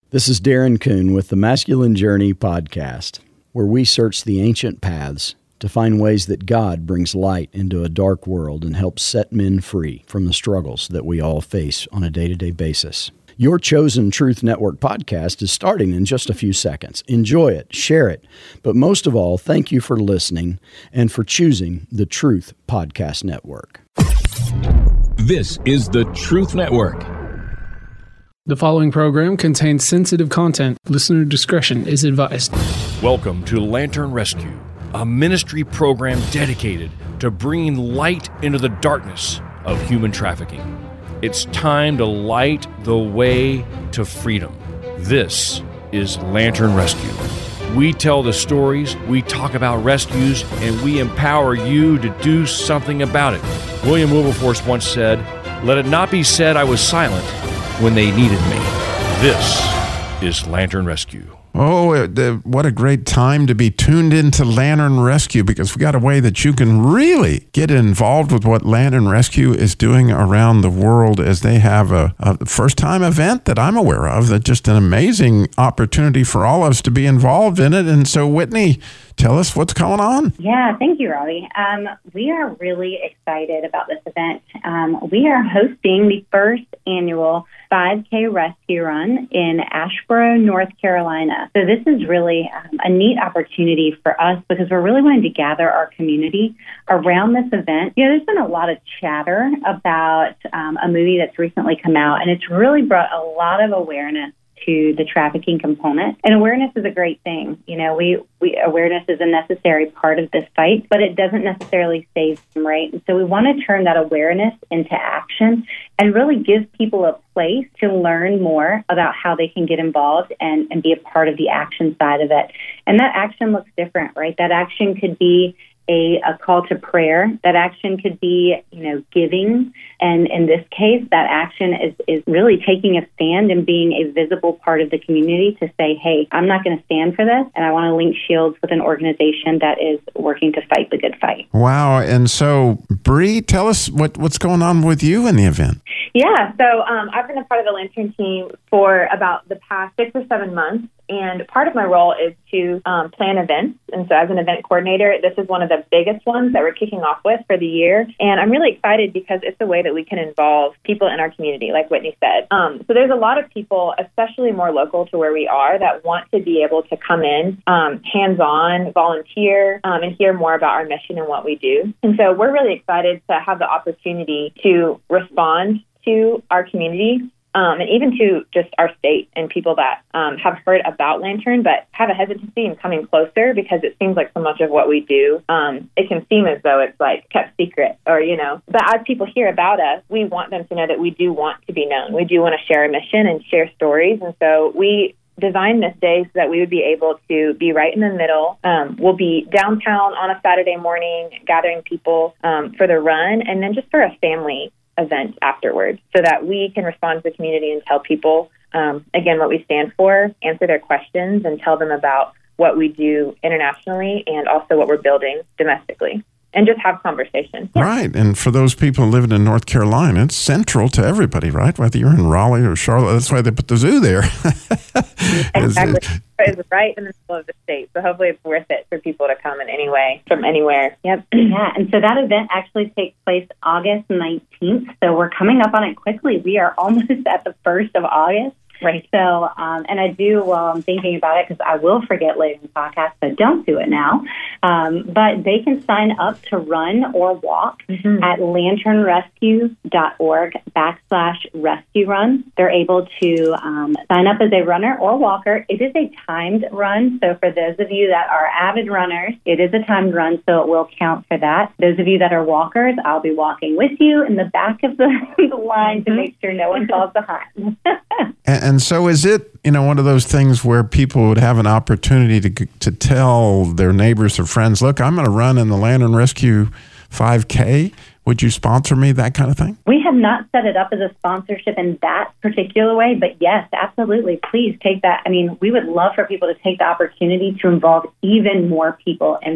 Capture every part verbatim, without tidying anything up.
This is Darren Kuhn with the Masculine Journey podcast, where we search the ancient paths to find ways that God brings light into a dark world and helps set men free from the struggles that we all face on a day-to-day basis. Your Chosen Truth Network podcast is starting in just a few seconds. Enjoy it, share it, but most of all, thank you for listening and for choosing the Truth Podcast Network. This is the Truth Network. The following program contains sensitive content. Listener discretion is advised. Welcome to Lantern Rescue, a ministry program dedicated to bringing light into the darkness of human trafficking. It's time to light the way to freedom. This is Lantern Rescue. We tell the stories, we talk about rescues, and we empower you to do something about it. William Wilberforce once said, "Let it not be said I was silent when they needed me." This is Lantern Rescue. Oh, uh, what a great time to be tuned into Lantern Rescue, because we got a way that you can really get involved with what Lantern Rescue is doing around the world, as they have a, a first-time event that I'm aware of, that's just an amazing opportunity for all of us to be involved in it. And so, Whitney, tell us what's going on. Yeah, thank you, Robbie. Um, we are really excited about this event. Um, we are hosting the first annual five K Rescue Run in Asheboro, North Carolina. So this is really um, a neat opportunity for us because we're really wanting to gather our community around this event. You know, there's been a lot of chatter about um, a movie that's recently come out, and it's really brought a lot of awareness to the trafficking component. And awareness is a great thing. You know, we, we awareness is a necessary part of this fight, but it doesn't necessarily save them, right? And so we want to turn that awareness into action and really give people a place to learn more about how they can get involved and, and be a part of the action side of it. And that action looks different, right? That action could be A, a call to prayer. That action could be, you know, giving. And in this case, that action is, is really taking a stand and being a visible part of the community to say, hey, I'm not going to stand for this, and I want to link shields with an organization that is working to fight the good fight. Wow. And so, Bree, tell us what, what's going on with you in the event. Yeah, so um, I've been a part of the Lantern team for about the past six or seven months. And part of my role is to um, plan events. And so as an event coordinator, this is one of the biggest ones that we're kicking off with for the year. And I'm really excited because it's a way that we can involve people in our community, like Whitney said. Um, so there's a lot of people, especially more local to where we are, that want to be able to come in um, hands-on, volunteer, um, and hear more about our mission and what we do. And so we're really excited to have the opportunity to respond to our community, Um, and even to just our state and people that um, have heard about Lantern but have a hesitancy in coming closer because it seems like so much of what we do, um, it can seem as though it's like kept secret or, you know. But as people hear about us, we want them to know that we do want to be known. We do want to share a mission and share stories. And so we designed this day so that we would be able to be right in the middle. Um, we'll be downtown on a Saturday morning gathering people um, for the run and then just for a family event afterwards so that we can respond to the community and tell people, um, again, what we stand for, answer their questions, and tell them about what we do internationally and also what we're building domestically. And just have conversation. Yeah. Right. And for those people living in North Carolina, it's central to everybody, right? Whether you're in Raleigh or Charlotte, that's why they put the zoo there. Exactly. It's right in the middle of the state. So hopefully it's worth it for people to come in any way, from anywhere. Yep. Yeah. And so that event actually takes place August nineteenth. So we're coming up on it quickly. We are almost at the first of August. Right. So, um, and I do, while I'm thinking about it, because I will forget later in the podcast, so don't do it now. Um, but they can sign up to run or walk mm-hmm. at lanternrescue.org backslash rescue run. They're able to um, sign up as a runner or walker. It is a timed run. So for those of you that are avid runners, it is a timed run, so it will count for that. Those of you that are walkers, I'll be walking with you in the back of the, the line mm-hmm. to make sure no one falls behind. and, And so is it, you know, one of those things where people would have an opportunity to to tell their neighbors or friends, look, I'm going to run in the Lantern Rescue five K. Would you sponsor me, that kind of thing? We have not set it up as a sponsorship in that particular way, but yes, absolutely. Please take that. I mean, we would love for people to take the opportunity to involve even more people in this.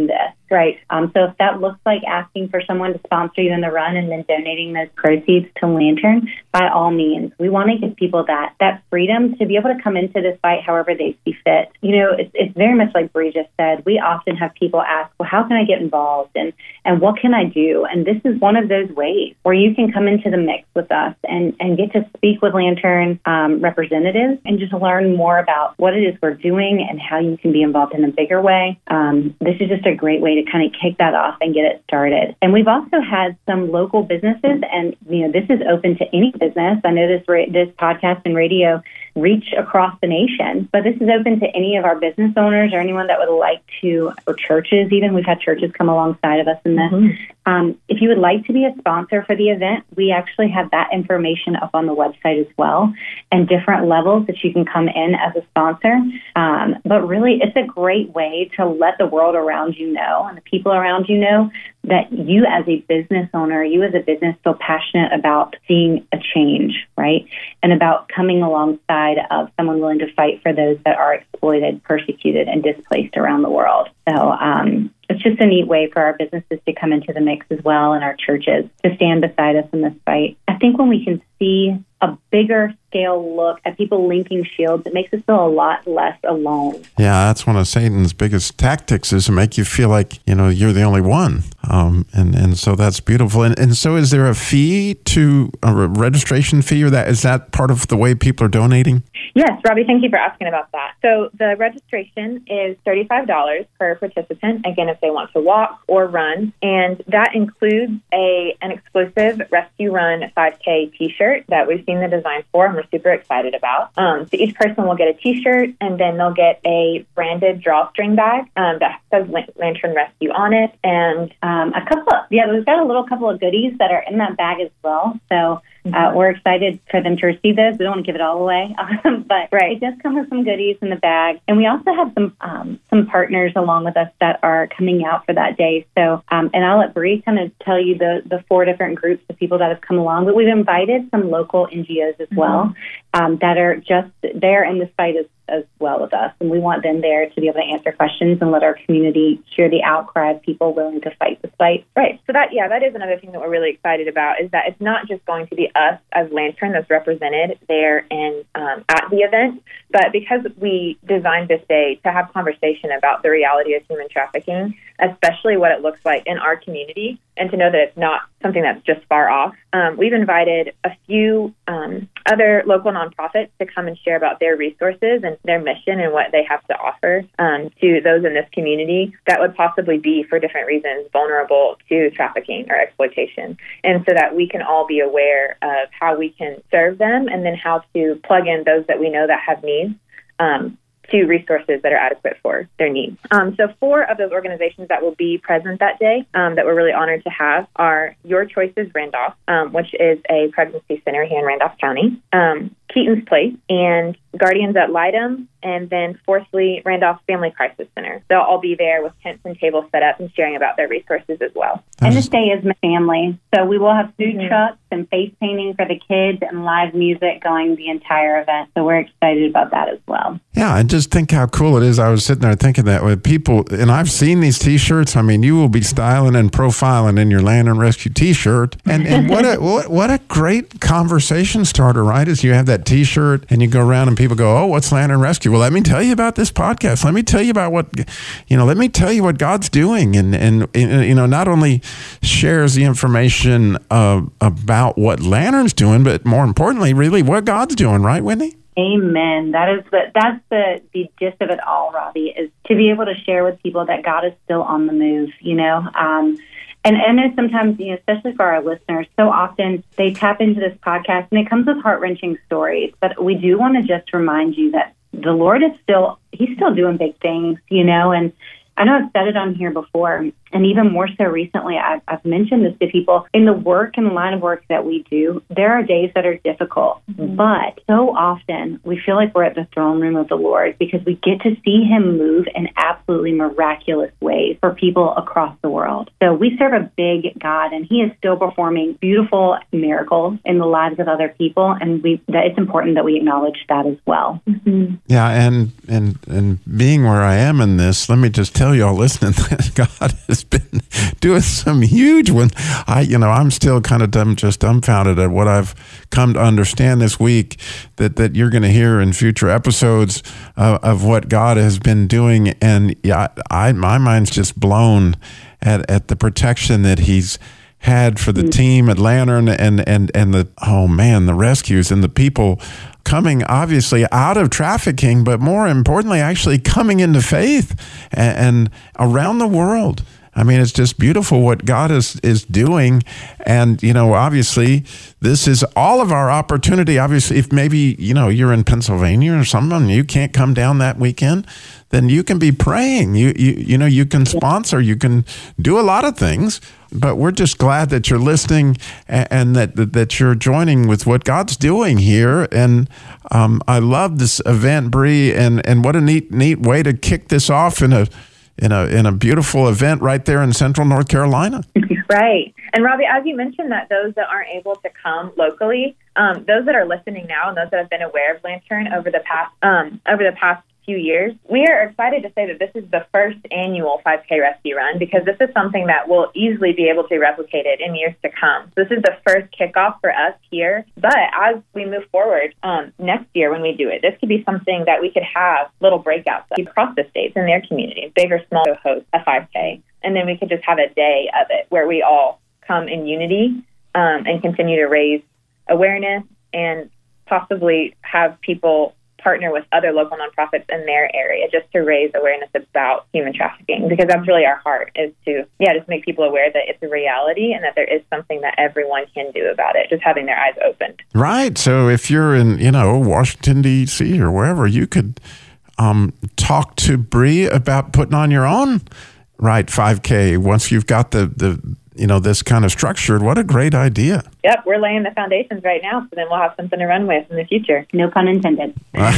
Right. Um, so if that looks like asking for someone to sponsor you in the run and then donating those proceeds to Lantern, by all means, we want to give people that that freedom to be able to come into this fight however they see fit. You know, it's, it's very much like Bree just said. We often have people ask, well, how can I get involved and, and what can I do? And this is one of those ways where you can come into the mix with us and, and get to speak with Lantern um, representatives and just learn more about what it is we're doing and how you can be involved in a bigger way. Um, this is just a great way to kind of kick that off and get it started. And we've also had some local businesses, and you know, this is open to any business. I know this ra- this podcast and radio reach across the nation, but this is open to any of our business owners or anyone that would like to, or churches even. We've had churches come alongside of us in this. Mm-hmm. Um, if you would like to be a sponsor for the event, we actually have that information up on the website as well, and different levels that you can come in as a sponsor. Um, but really, it's a great way to let the world around you know and the people around you know that you as a business owner, you as a business feel passionate about seeing a change, right? And about coming alongside of someone willing to fight for those that are exploited, persecuted, and displaced around the world. So um, it's just a neat way for our businesses to come into the mix as well, and our churches to stand beside us in this fight. I think when we can see a bigger scale look at people linking shields, it makes us feel a lot less alone. Yeah, that's one of Satan's biggest tactics, is to make you feel like, you know, you're the only one. Um, and, and so that's beautiful. And, and so is there a fee to a registration fee, or that is that part of the way people are donating? Yes, Robbie, thank you for asking about that. So the registration is thirty-five dollars per participant, again, if they want to walk or run. And that includes a an exclusive Rescue Run five K t-shirt that we've seen the design for and we're super excited about. Um, so each person will get a t-shirt, and then they'll get a branded drawstring bag um, that says Lantern Rescue on it. And um, a couple of, yeah, we've got a little couple of goodies that are in that bag as well. So Uh, we're excited for them to receive those. We don't want to give it all away, um, but right. It does come with some goodies in the bag. And we also have some um, some partners along with us that are coming out for that day. So, um, and I'll let Bree kind of tell you the, the four different groups of people that have come along. But we've invited some local N G Os as mm-hmm. well um, that are just there in this fight as as well with us. And we want them there to be able to answer questions and let our community hear the outcry of people willing to fight this fight. Right. So that, yeah, that is another thing that we're really excited about, is that it's not just going to be us as Lantern that's represented there and um, at the event, but because we designed this day to have conversation about the reality of human trafficking, especially what it looks like in our community, and to know that it's not something that's just far off. Um, we've invited a few um, other local nonprofits to come and share about their resources and their mission and what they have to offer um, to those in this community that would possibly be, for different reasons, vulnerable to trafficking or exploitation. And so that we can all be aware of how we can serve them, and then how to plug in those that we know that have needs um, to resources that are adequate for their needs. Um, so four of those organizations that will be present that day um, that we're really honored to have are Your Choices Randolph, um, which is a pregnancy center here in Randolph County, um, Keaton's Place, and Guardians at Lidum, and then fourthly, Randolph Family Crisis Center. They'll all be there with tents and tables set up and sharing about their resources as well. And this day is my family. So we will have food mm-hmm. trucks and face painting for the kids and live music going the entire event. So we're excited about that as well. Yeah, and just think how cool it is. I was sitting there thinking that with people, and I've seen these T-shirts. I mean, you will be styling and profiling in your Lantern Rescue T-shirt. And, and what a what, what a great conversation starter, right? Is you have that T-shirt and you go around and people go, oh, what's Lantern Rescue? Well, let me tell you about this podcast. Let me tell you about what, you know, let me tell you what God's doing. And, and, and you know, not only shares the information uh, about what Lantern's doing, but more importantly, really what God's doing, right, Whitney? Amen. That is the that's the, the gist of it all, Robbie, is to be able to share with people that God is still on the move, you know. Um, and, and I know sometimes, you know, especially for our listeners, so often they tap into this podcast and it comes with heart-wrenching stories. But we do want to just remind you that the Lord is still, he's still doing big things, you know, and I know I've said it on here before, and even more so recently, I've, I've mentioned this to people. In the work and the line of work that we do, there are days that are difficult, mm-hmm. but so often we feel like we're at the throne room of the Lord because we get to see him move in absolutely miraculous ways for people across the world. So we serve a big God, and he is still performing beautiful miracles in the lives of other people, and we that it's important that we acknowledge that as well. Mm-hmm. Yeah, and, and, and being where I am in this, let me just tell you all listening that God is has been doing some huge ones. I, you know, I'm still kind of dumb, just dumbfounded at what I've come to understand this week that, that you're going to hear in future episodes uh, of what God has been doing. And yeah, I, my mind's just blown at, at the protection that he's had for the team at Lantern and, and, and the, oh man, the rescues and the people coming obviously out of trafficking, but more importantly, actually coming into faith and, and around the world. I mean, it's just beautiful what God is, is doing. And, you know, obviously, this is all of our opportunity. Obviously, if maybe, you know, you're in Pennsylvania or something, you can't come down that weekend, then you can be praying. You, you, you know, you can sponsor, you can do a lot of things. But we're just glad that you're listening and, and that, that that you're joining with what God's doing here. And um, I love this event, Bree, and, and what a neat neat way to kick this off in a in a in a beautiful event right there in Central North Carolina. Right. And Robbie, as you mentioned, that those that aren't able to come locally, um, those that are listening now and those that have been aware of Lantern over the past um, over the past few years, we are excited to say that this is the first annual five K rescue run, because this is something that will easily be able to be replicated in years to come. This is the first kickoff for us here. But as we move forward um, next year when we do it, this could be something that we could have little breakouts across the states in their community, big or small, to host a five K. And then we could just have a day of it where we all come in unity um, and continue to raise awareness and possibly have people partner with other local nonprofits in their area just to raise awareness about human trafficking, because that's really our heart, is to, yeah, just make people aware that it's a reality and that there is something that everyone can do about it, just having their eyes opened. Right. So if you're in, you know, Washington, D C or wherever, you could um, talk to Bree about putting on your own right five K once you've got the, the you know, this kind of structured. What a great idea. Yep, we're laying the foundations right now, so then we'll have something to run with in the future. No pun intended.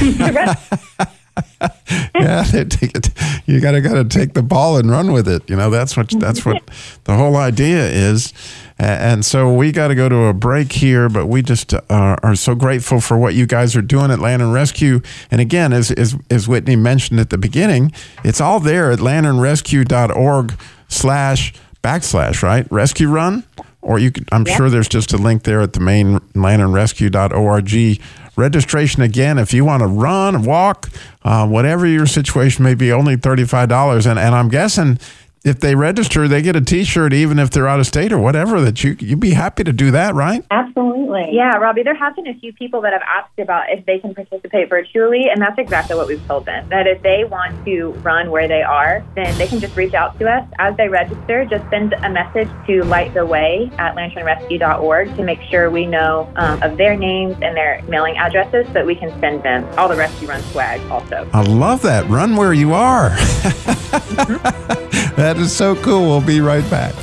Yeah, they take it. You gotta gotta take the ball and run with it. You know, that's what that's what the whole idea is. And so we got to go to a break here, but we just uh, are so grateful for what you guys are doing at Lantern Rescue. And again, as as, as Whitney mentioned at the beginning, it's all there at lanternrescue.org slash backslash, right? Rescue Run? Or you could, I'm yep. sure there's just a link there at the main lanternrescue dot org. Registration, again, if you want to run, walk, uh, whatever your situation may be, only thirty-five dollars. And, and I'm guessing if they register, they get a T-shirt, even if they're out of state or whatever, that you, you'd be happy to do that, right? Absolutely. Yeah, Robbie, there have been a few people that have asked about if they can participate virtually, and that's exactly what we've told them, that if they want to run where they are, then they can just reach out to us. As they register, just send a message to Light the Way at lantern rescue dot org to make sure we know um, of their names and their mailing addresses so that we can send them all the Rescue Run swag also. I love that. Run where you are. Mm-hmm. That is so cool. We'll be right back.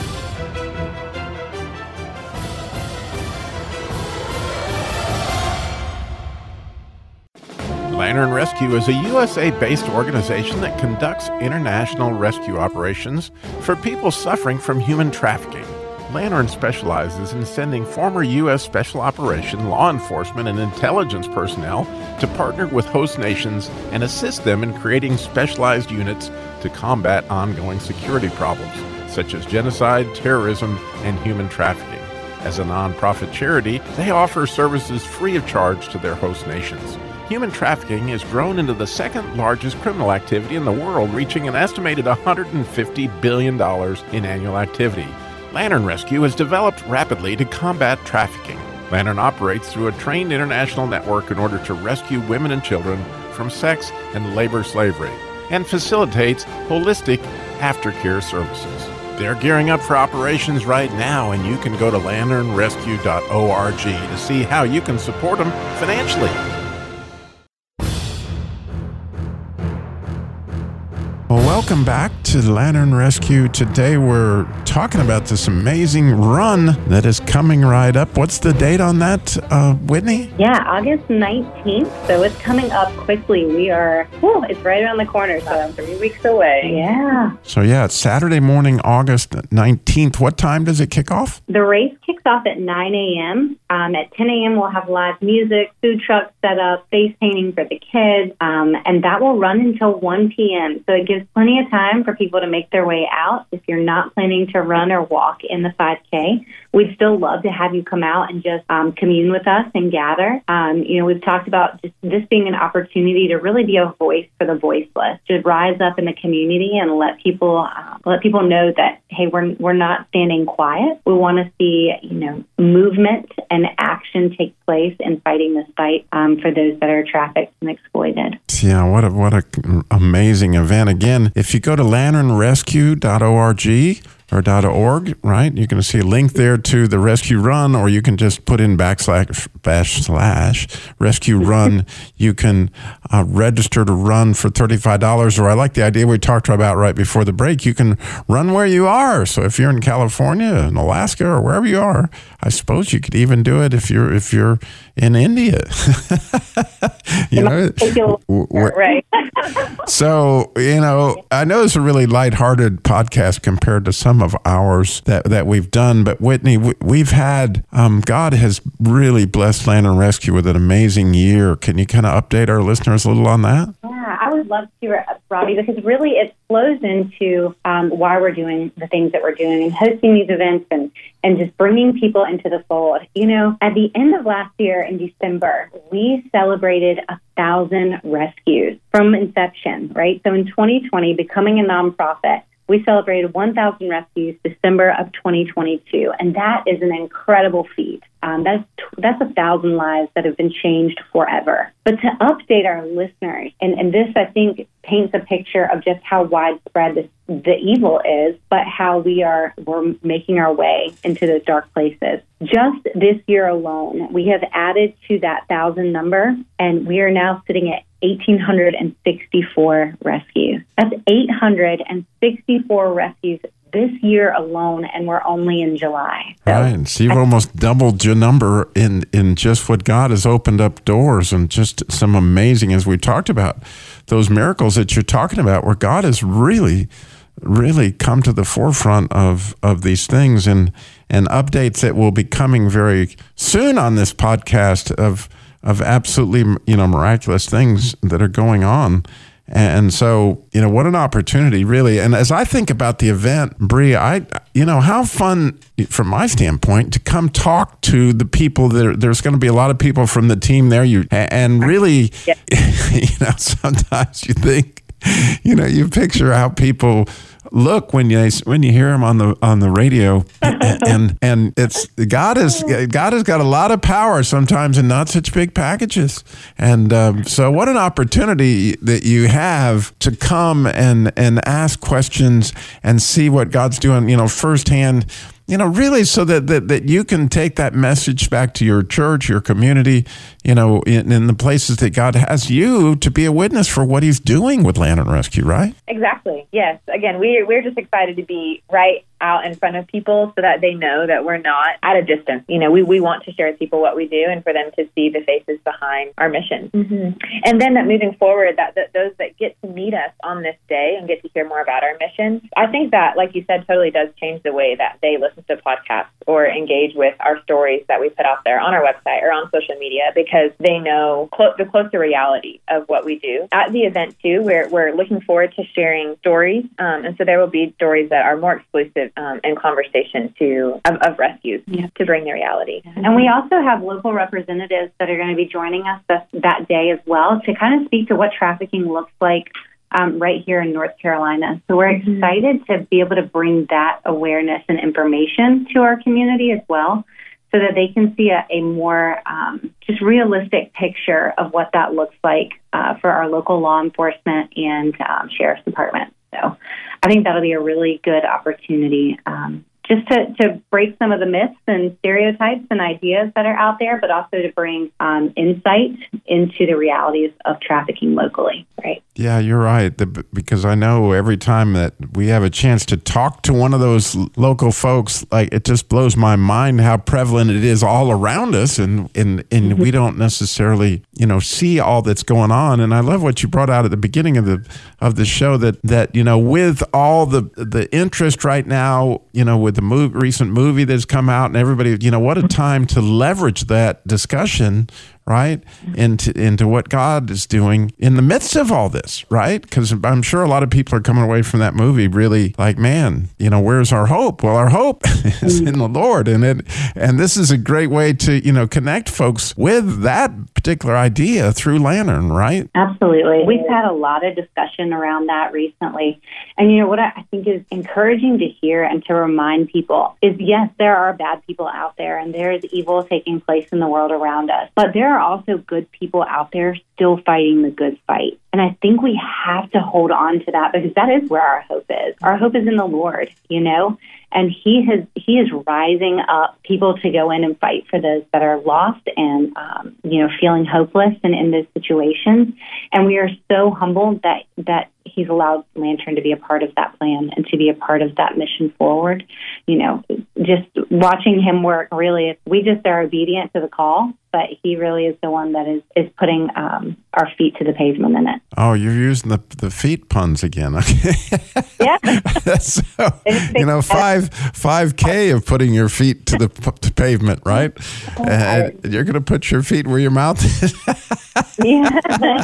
Lantern Rescue is a U S A-based organization that conducts international rescue operations for people suffering from human trafficking. Lantern specializes in sending former U S Special Operation, law enforcement, and intelligence personnel to partner with host nations and assist them in creating specialized units to combat ongoing security problems, such as genocide, terrorism, and human trafficking. As a nonprofit charity, they offer services free of charge to their host nations. Human trafficking has grown into the second largest criminal activity in the world, reaching an estimated one hundred fifty billion dollars in annual activity. Lantern Rescue has developed rapidly to combat trafficking. Lantern operates through a trained international network in order to rescue women and children from sex and labor slavery, and facilitates holistic aftercare services. They're gearing up for operations right now, and you can go to lantern rescue dot org to see how you can support them financially. Well, welcome back to Lantern Rescue. Today we're talking about this amazing run that is coming right up. What's the date on that, uh, Whitney? Yeah, August nineteenth. So it's coming up quickly. We are, whew, it's right around the corner, so three weeks away. Yeah. So yeah, it's Saturday morning, August nineteenth. What time does it kick off? The race kicks off at nine a.m. Um, at ten a.m. we'll have live music, food trucks set up, face painting for the kids, um, and that will run until one p.m. So it gives is plenty of time for people to make their way out. If you're not planning to run or walk in the five K, we'd still love to have you come out and just um, commune with us and gather. Um, you know, we've talked about just this being an opportunity to really be a voice for the voiceless, to rise up in the community and let people uh, let people know that, hey, we're we're not standing quiet. We want to see, you know, movement and action take place in fighting this fight um, for those that are trafficked and exploited. Yeah, what a what a amazing event. Again, if you go to lantern rescue dot org or .org, right? You're going to see a link there to the Rescue Run, or you can just put in backslash bash slash Rescue Run. You can uh, register to run for thirty-five dollars, or I like the idea we talked about right before the break. You can run where you are. So if you're in California, in Alaska, or wherever you are, I suppose you could even do it if you're if you're in India. you know, right. So, you know, I know it's a really lighthearted podcast compared to some of ours that, that we've done, but Whitney, we've had, um, God has really blessed Lantern Rescue with an amazing year. Can you kind of update our listeners a little on that? Yeah, I would love to, Robbie, because really it flows into um, why we're doing the things that we're doing and hosting these events and, and just bringing people into the fold. You know, at the end of last year in December, we celebrated a thousand rescues from inception, right? So in twenty twenty, becoming a nonprofit, we celebrated one thousand rescues December of twenty twenty-two, and that is an incredible feat. Um, that's that's a thousand lives that have been changed forever. But to update our listeners, and, and this, I think, paints a picture of just how widespread this, the evil is, but how we are we're making our way into those dark places. Just this year alone, we have added to that thousand number, and we are now sitting at one thousand eight hundred sixty-four rescues. That's eight hundred sixty-four rescues this year alone, and we're only in July. So right. So you've I, almost doubled your number in, in just what God has opened up doors, and just some amazing, as we talked about, those miracles that you're talking about, where God has really, really come to the forefront of, of these things, and, and updates that will be coming very soon on this podcast of of absolutely, you know, miraculous things that are going on. And so, you know, what an opportunity, really. And as I think about the event, Bree, I, you know, how fun, from my standpoint, to come talk to the people that are, there's going to be a lot of people from the team there. You and really, yeah. you know, sometimes you think, you know, you picture how people look when you when you hear them on the on the radio, and, and and it's God has God has got a lot of power sometimes in not such big packages, and um, so what an opportunity that you have to come and and ask questions and see what God's doing, you know, firsthand. You know, really, so that, that, that you can take that message back to your church, your community, you know, in, in the places that God has you to be a witness for what He's doing with Lantern Rescue, right? Exactly. Yes. Again, we we're just excited to be right out in front of people so that they know that we're not at a distance. You know, we, we want to share with people what we do and for them to see the faces behind our mission. Mm-hmm. And then that moving forward, that, that those that get to meet us on this day and get to hear more about our mission, I think that, like you said, totally does change the way that they listen to podcasts or engage with our stories that we put out there on our website or on social media, because they know clo- the closer reality of what we do. At the event, too, we're, we're looking forward to sharing stories. Um, and so there will be stories that are more exclusive um, and conversation to of, of rescues yeah. to bring the reality. And we also have local representatives that are going to be joining us that, that day as well to kind of speak to what trafficking looks like Um, right here in North Carolina. So we're mm-hmm. excited to be able to bring that awareness and information to our community as well, so that they can see a, a more um, just realistic picture of what that looks like uh, for our local law enforcement and um, sheriff's department. So I think that'll be a really good opportunity um, just to, to break some of the myths and stereotypes and ideas that are out there, but also to bring um, insight into the realities of trafficking locally. Right. Yeah, you're right. The, because I know every time that we have a chance to talk to one of those local folks, like, it just blows my mind how prevalent it is all around us, and and, and mm-hmm. we don't necessarily, you know, see all that's going on. And I love what you brought out at the beginning of the of the show, that that you know, with all the the interest right now, you know, with the move, recent movie that's come out, and everybody, you know, what a time to leverage that discussion, right? Into into what God is doing in the midst of all this, right? Because I'm sure a lot of people are coming away from that movie really like, man, you know, where's our hope? Well, our hope is in the Lord, and it and this is a great way to, you know, connect folks with that particular idea through Lantern, right? Absolutely. We've had a lot of discussion around that recently. And you know what I think is encouraging to hear and to remind people is, yes, there are bad people out there and there is evil taking place in the world around us, but there are also good people out there still fighting the good fight. And I think we have to hold on to that, because that is where our hope is. Our hope is in the Lord, you know, and he has he is rising up people to go in and fight for those that are lost and, um, you know, feeling hopeless and in those situations. And we are so humbled that, that he's allowed Lantern to be a part of that plan and to be a part of that mission forward. You know, just watching him work, really, we just are obedient to the call, but he really is the one that is, is putting um, our feet to the pavement in it. Oh, you're using the the feet puns again. Okay. Yeah. That's so, you know, five five K of putting your feet to the to pavement, right? And you're going to put your feet where your mouth is. Yeah.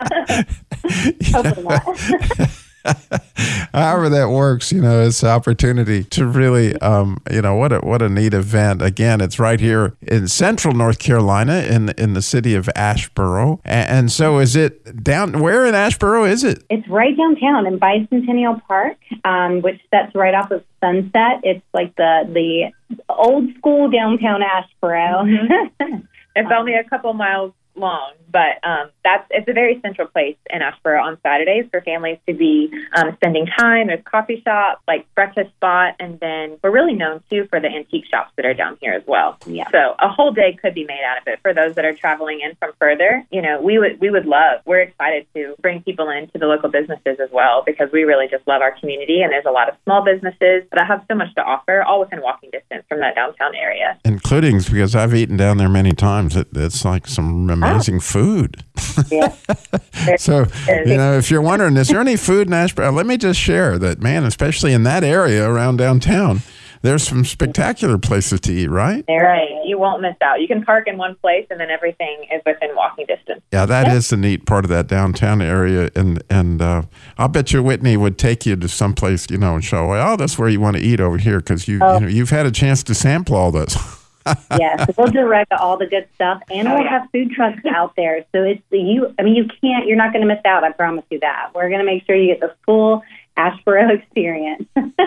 Hopefully not. However that works, you know, it's an opportunity to really, um, you know, what a what a neat event. Again, it's right here in central North Carolina, in in the city of Asheboro. And, and so, is it down? Where in Asheboro is it? It's right downtown in Bicentennial Park, um, which sets right off of Sunset. It's like the the old school downtown Asheboro. Mm-hmm. It's only a couple miles long, but um, that's it's a very central place in Asheboro on Saturdays for families to be um, spending time. There's coffee shop, like breakfast spot, and then we're really known too for the antique shops that are down here as well. Yeah. So a whole day could be made out of it for those that are traveling in from further. You know, we would we would love. We're excited to bring people into the local businesses as well, because we really just love our community, and there's a lot of small businesses that have so much to offer, all within walking distance from that downtown area. Including, because I've eaten down there many times. It, it's like some amazing oh. food. Yeah. So, you know, if you're wondering, is there any food in Asheboro? Let me just share that, man, especially in that area around downtown, there's some spectacular places to eat, right? Right. You won't miss out. You can park in one place and then everything is within walking distance. Yeah, that yep. is the neat part of that downtown area. And and uh, I'll bet you Whitney would take you to someplace, you know, and show, oh, that's where you want to eat over here, because you, oh. you know, you've had a chance to sample all this. Yes, we'll direct all the good stuff, and we'll have food trucks out there. So it's you. I mean, you can't. You're not going to miss out. I promise you that. We're going to make sure you get the full Asheboro experience.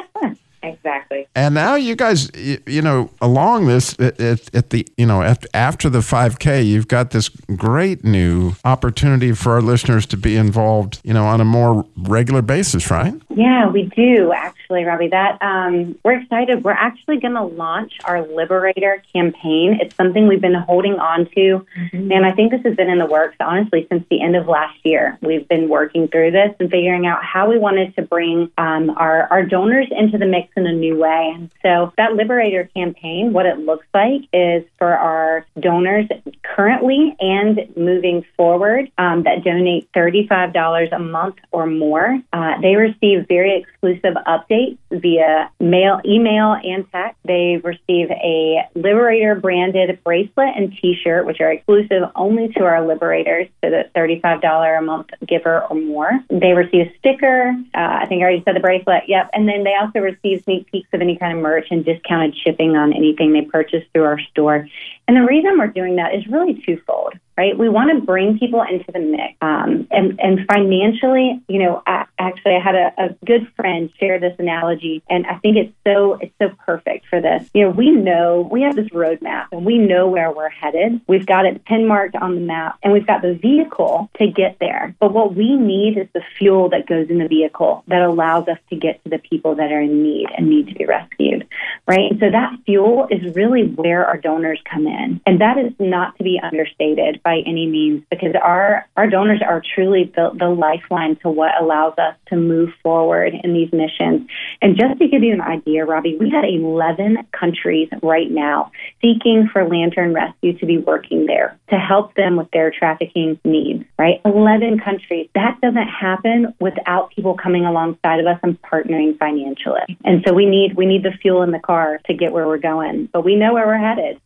Exactly. And now you guys, you, you know, along this, at, at the, you know, after, after the five K, you've got this great new opportunity for our listeners to be involved, you know, on a more regular basis, right? Yeah, we do, actually, Robbie. That um, we're excited. We're actually going to launch our Liberator campaign. It's something we've been holding on to. Mm-hmm. And I think this has been in the works, honestly, since the end of last year. We've been working through this and figuring out how we wanted to bring um, our, our donors into the mix in a new way. And so that Liberator campaign, what it looks like is for our donors currently and moving forward um, that donate thirty-five dollars a month or more, uh, they receive very exclusive updates via mail, email, and text. They receive a Liberator branded bracelet and T-shirt, which are exclusive only to our Liberators, so the thirty-five dollars a month giver or more. They receive a sticker. Uh, I think I already said the bracelet. Yep. And then they also receive sneak peeks of any kind of merch and discounted shipping on anything they purchase through our store. And the reason we're doing that is really twofold, right? We want to bring people into the mix. Um, and, and financially, you know, I, actually I had a, a good friend share this analogy, and I think it's so it's so perfect for this. You know, we know, we have this roadmap, and we know where we're headed. We've got it pin marked on the map, and we've got the vehicle to get there. But what we need is the fuel that goes in the vehicle that allows us to get to the people that are in need and need to be rescued, right? And so that fuel is really where our donors come in. And that is not to be understated by any means, because our, our donors are truly the, the lifeline to what allows us to move forward in these missions. And just to give you an idea, Robbie, we had eleven countries right now seeking for Lantern Rescue to be working there to help them with their trafficking needs, right? eleven countries. That doesn't happen without people coming alongside of us and partnering financially. And so we need we need the fuel in the car to get where we're going. But we know where we're headed.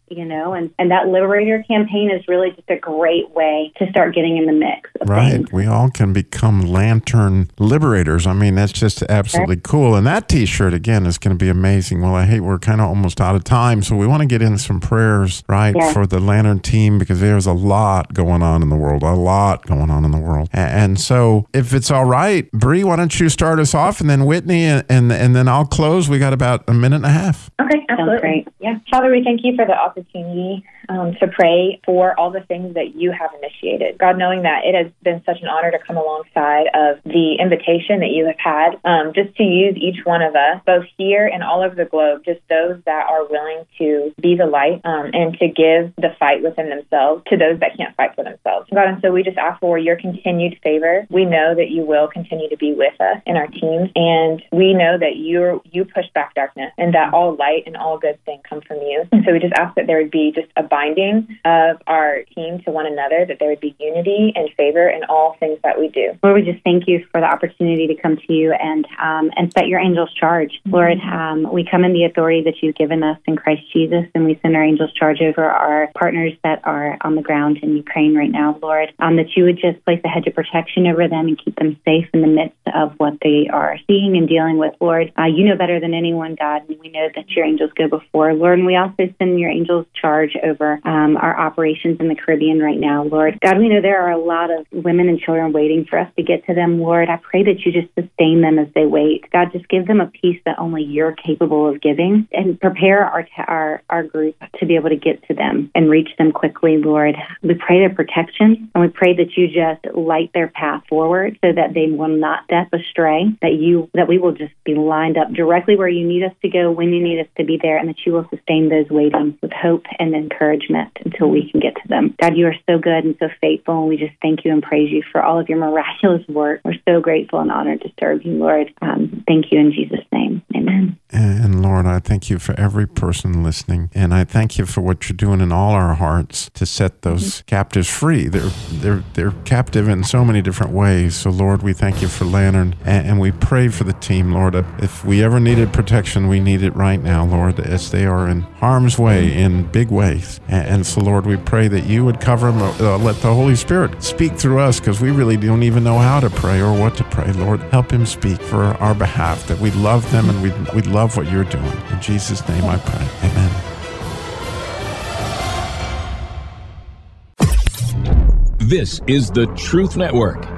you know, and, and that Liberator campaign is really just a great way to start getting in the mix of Right. things. We all can become lantern liberators. I mean, that's just absolutely cool. And that T-shirt, again, is going to be amazing. Well, I hate we're kind of almost out of time, so we want to get in some prayers, right, Yeah. for the Lantern team, because there's a lot going on in the world, a lot going on in the world. A- And so if it's all right, Bree, why don't you start us off, and then Whitney, and, and, and then I'll close. We got about a minute and a half. Okay, absolutely. great. Yeah. Father, we thank you for the opportunity um, to pray for all the things that you have initiated. God, knowing that it has been such an honor to come alongside of the invitation that you have had, um, just to use each one of us, both here and all over the globe, just those that are willing to be the light um, and to give the fight within themselves to those that can't fight for themselves. God, and so we just ask for your continued favor. We know that you will continue to be with us in our teams, and we know that you you push back darkness, and that all light and all good things come from you. And so we just ask that there would be just a binding of our team to one another, that there would be unity and favor in all things that we do. Lord, we just thank you for the opportunity to come to you and um, and set your angels charge. Lord, um, we come in the authority that you've given us in Christ Jesus, and we send our angels charge over our partners that are on the ground in Ukraine right now, Lord, um, that you would just place a hedge of protection over them and keep them safe in the midst of what they are seeing and dealing with, Lord. Uh, you know better than anyone, God, and we know that your angels go before, Lord, and we also send your angels charge over um, our operations in the Caribbean right now, Lord. God, we know there are a lot of women and children waiting for us to get to them, Lord. I pray that you just sustain them as they wait. God, just give them a peace that only you're capable of giving, and prepare our t- our, our group to be able to get to them and reach them quickly, Lord. We pray their protection, and we pray that you just light their path forward so that they will not step astray, that you that we will just be lined up directly where you need us to go, when you need us to be there, and that you will sustain those waiting with hope and encouragement until we can get to them. God, you are so good and so faithful, and we just thank you and praise you for all of your miraculous work. We're so grateful and honored to serve you, Lord. Um, thank you in Jesus' name. Amen. And Lord, I thank you for every person listening, and I thank you for what you're doing in all our hearts to set those mm-hmm. captives free. They're they're they're captive in so many different ways. So Lord, we thank you for Lantern, and, and we pray for the team, Lord. If we ever needed protection, we need it right now, Lord, as they are in harm's way in big ways. And, and so Lord, we pray that you would cover them. Uh, let the Holy Spirit speak through us, because we really don't even know how to pray or what to pray. Lord, help him speak for our behalf, that we love them and we we love what you're doing. In Jesus' name I pray. Amen. This is the Truth Network.